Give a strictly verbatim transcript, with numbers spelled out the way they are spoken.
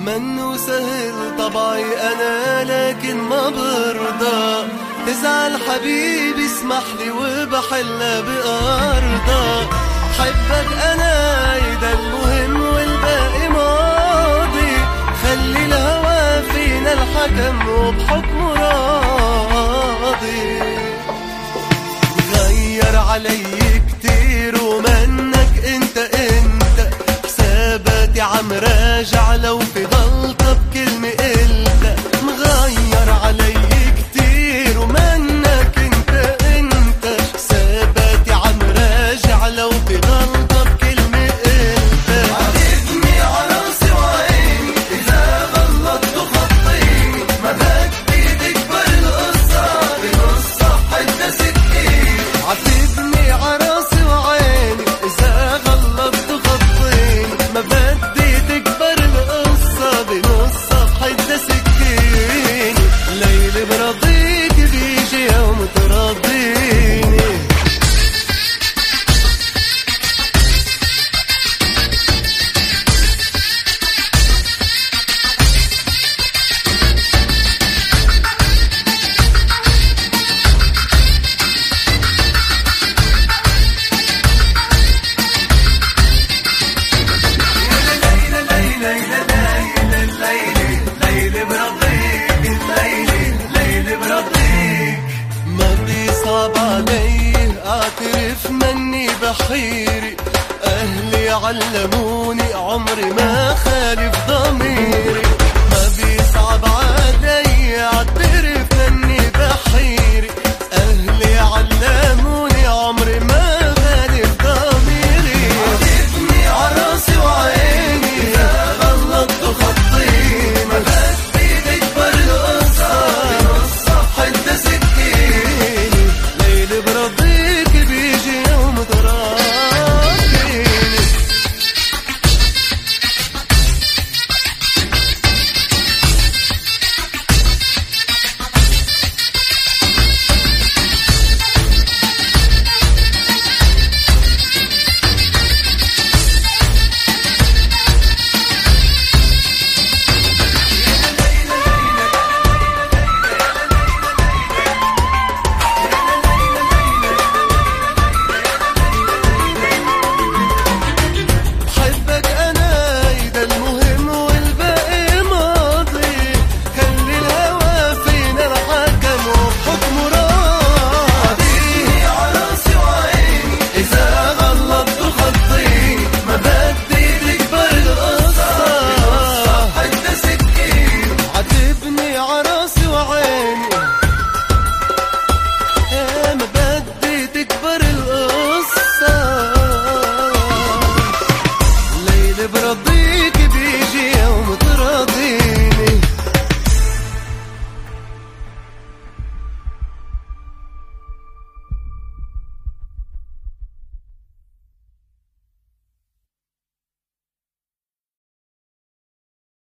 منو سهل طبعي أنا لكن ما برضى تزعل حبيبي اسمح لي وبحلها بأرضى. حبك أنا يدا المهم والباقي ماضي، خلي الهوى فينا الحكم وبحكمه راضي. غير علي كتير ومنك انت انت حساباتي عم راجع لو في غلطة بكلمة قلتها. مغير علي كتير ومنك انت انت حساباتي عم راجع لو في غلطة بكلمة قلتها. عاتبني عراسي وعيني إذا غلطت خطيني، ما بدي تكبر القصة بنص حتى سكين. عاتبني عراسي وعيني إذا غلطت خطيني، ما بدي تكبر القصة بنص حتى سكين. ليلي برضيك بيجي يوم ترضيني. اعترف مني بحيري، اهلي علموني عمري ما خالف ضميري.